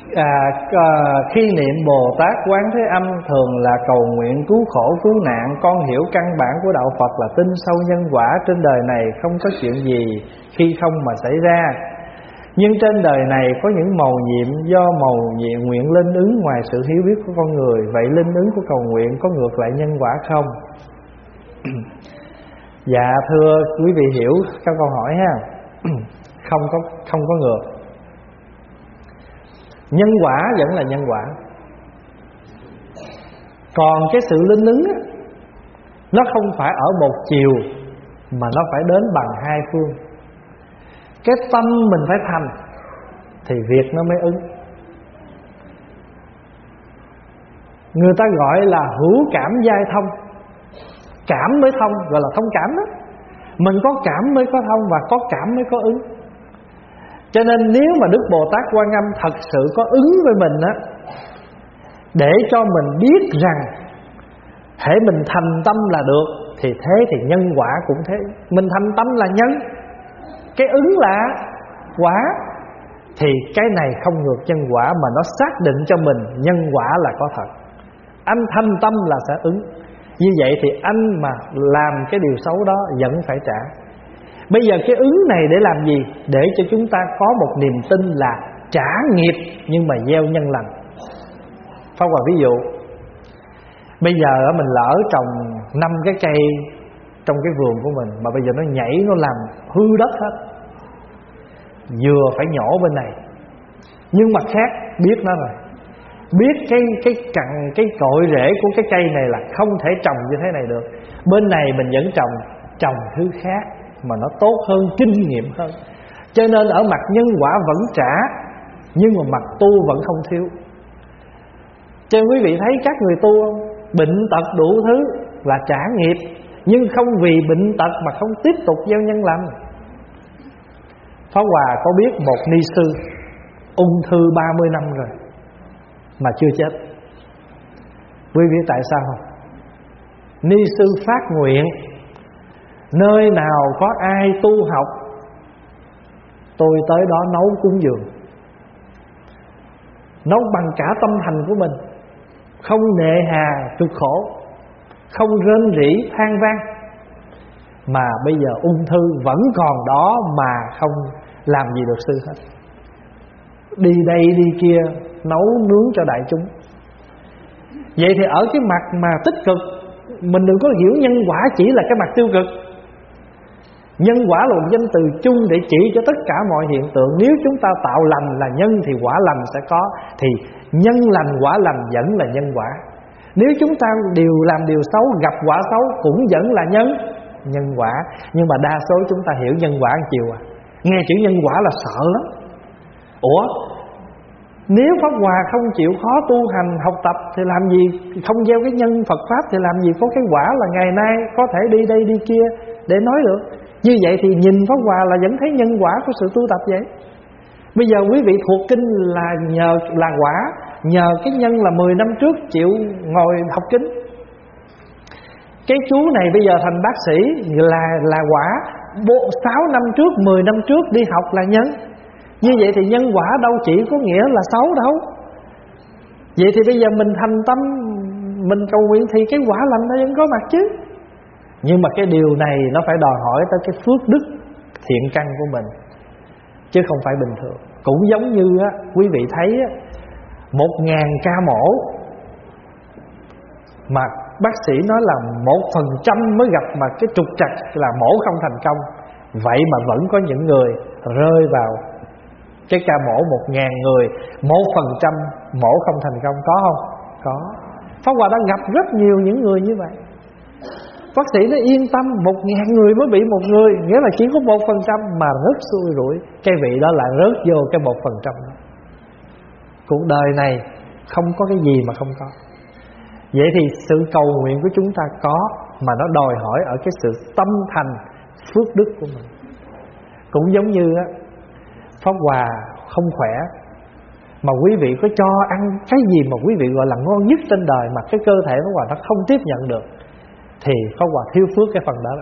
Khi niệm Bồ Tát Quán Thế Âm thường là cầu nguyện cứu khổ cứu nạn. Con hiểu căn bản của đạo Phật là tin sâu nhân quả. Trên đời này không có chuyện gì khi không mà xảy ra, nhưng trên đời này có những mầu nhiệm do mầu nhiệm nguyện linh ứng ngoài sự hiểu biết của con người. Vậy linh ứng của cầu nguyện có ngược lại nhân quả không? Dạ thưa quý vị hiểu các câu hỏi ha. Không có ngược. Nhân quả vẫn là nhân quả. Còn cái sự linh ứng á, nó không phải ở một chiều, mà nó phải đến bằng hai phương. Cái tâm mình phải thành thì việc nó mới ứng. Người ta gọi là hữu cảm giai thông. Cảm mới thông, gọi là thông cảm đó. Mình có cảm mới có thông, và có cảm mới có ứng. Cho nên nếu mà Đức Bồ Tát Quan Âm thật sự có ứng với mình á, để cho mình biết rằng hễ mình thành tâm là được, thì thế thì nhân quả cũng thế. Mình thành tâm là nhân, cái ứng là quả, thì cái này không ngược nhân quả, mà nó xác định cho mình nhân quả là có thật. Anh thành tâm là sẽ ứng. Như vậy thì anh mà làm cái điều xấu đó vẫn phải trả. Bây giờ cái ứng này để làm gì? Để cho chúng ta có một niềm tin là trả nghiệp nhưng mà gieo nhân lành. Pháp Hòa ví dụ, bây giờ mình lỡ trồng 5 cái cây trong cái vườn của mình, mà bây giờ nó nhảy, nó làm hư đất hết. Vừa phải nhổ bên này, nhưng mặt khác biết nó rồi, biết cái cội rễ của cái cây này là không thể trồng như thế này được. Bên này mình vẫn trồng thứ khác mà nó tốt hơn, kinh nghiệm hơn. Cho nên ở mặt nhân quả vẫn trả, nhưng mà mặt tu vẫn không thiếu. Cho nên quý vị thấy các người tu không? Bệnh tật đủ thứ là trả nghiệp, nhưng không vì bệnh tật mà không tiếp tục gieo nhân lành. Pháp Hòa có biết một ni sư ung thư 30 năm rồi mà chưa chết. Quý vị tại sao không? Ni sư phát nguyện, nơi nào có ai tu học, tôi tới đó nấu cúng dường, nấu bằng cả tâm thành của mình, không nề hà cực khổ, không rên rỉ than vang. Mà bây giờ ung thư vẫn còn đó mà không làm gì được sư hết. Đi đây đi kia, nấu nướng cho đại chúng. Vậy thì ở cái mặt mà tích cực, mình đừng có hiểu nhân quả chỉ là cái mặt tiêu cực. Nhân quả là một danh từ chung để chỉ cho tất cả mọi hiện tượng. Nếu chúng ta tạo lành là nhân thì quả lành sẽ có, thì nhân lành quả lành vẫn là nhân quả. Nếu chúng ta làm điều xấu, gặp quả xấu cũng vẫn là nhân quả. Nhưng mà đa số chúng ta hiểu nhân quả một chiều à. Nghe chữ nhân quả là sợ lắm. Ủa, nếu Pháp Hòa không chịu khó tu hành học tập thì làm gì, không gieo cái nhân Phật Pháp thì làm gì có cái quả là ngày nay có thể đi đây đi kia để nói được. Như vậy thì nhìn Pháp Hòa là vẫn thấy nhân quả của sự tu tập vậy. Bây giờ quý vị thuộc kinh là nhờ là quả, nhờ cái nhân là 10 năm trước chịu ngồi học kinh. Cái chú này bây giờ thành bác sĩ là quả. 6 năm trước, 10 năm trước đi học là nhân. Như vậy thì nhân quả đâu chỉ có nghĩa là xấu đâu. Vậy thì bây giờ mình thành tâm, mình cầu nguyện thì cái quả lành nó vẫn có mặt chứ. Nhưng mà cái điều này nó phải đòi hỏi tới cái phước đức thiện căn của mình, chứ không phải bình thường. Cũng giống như á, quý vị thấy á, 1000 ca mổ mà bác sĩ nói là 1% mới gặp mà cái trục trặc là mổ không thành công. Vậy mà vẫn có những người rơi vào cái ca mổ 1000 người, 1% mổ không thành công, có không? Có. Pháp Hòa đã gặp rất nhiều những người như vậy. Bác sĩ nó yên tâm, 1000 người mới bị 1 người, nghĩa là chỉ có 1% mà rất xui rủi. Cái vị đó lại rớt vô cái 1% đó. Cuộc đời này không có cái gì mà không có. Vậy thì sự cầu nguyện của chúng ta có, mà nó đòi hỏi ở cái sự tâm thành phước đức của mình. Cũng giống như á, Pháp Hòa không khỏe, mà quý vị có cho ăn cái gì mà quý vị gọi là ngon nhất trên đời mà cái cơ thể Pháp Hòa nó không tiếp nhận được, thì Pháp Hòa thiếu phước cái phần đó.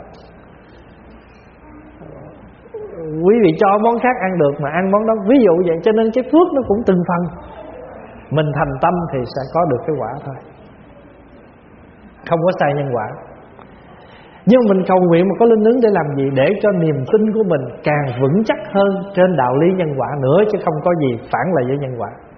Quý vị cho món khác ăn được mà ăn món đó, ví dụ vậy. Cho nên cái phước nó cũng từng phần. Mình thành tâm thì sẽ có được cái quả thôi, không có sai nhân quả. Nhưng mình cầu nguyện mà có linh ứng để làm gì? Để cho niềm tin của mình càng vững chắc hơn trên đạo lý nhân quả nữa, chứ không có gì phản lại với nhân quả.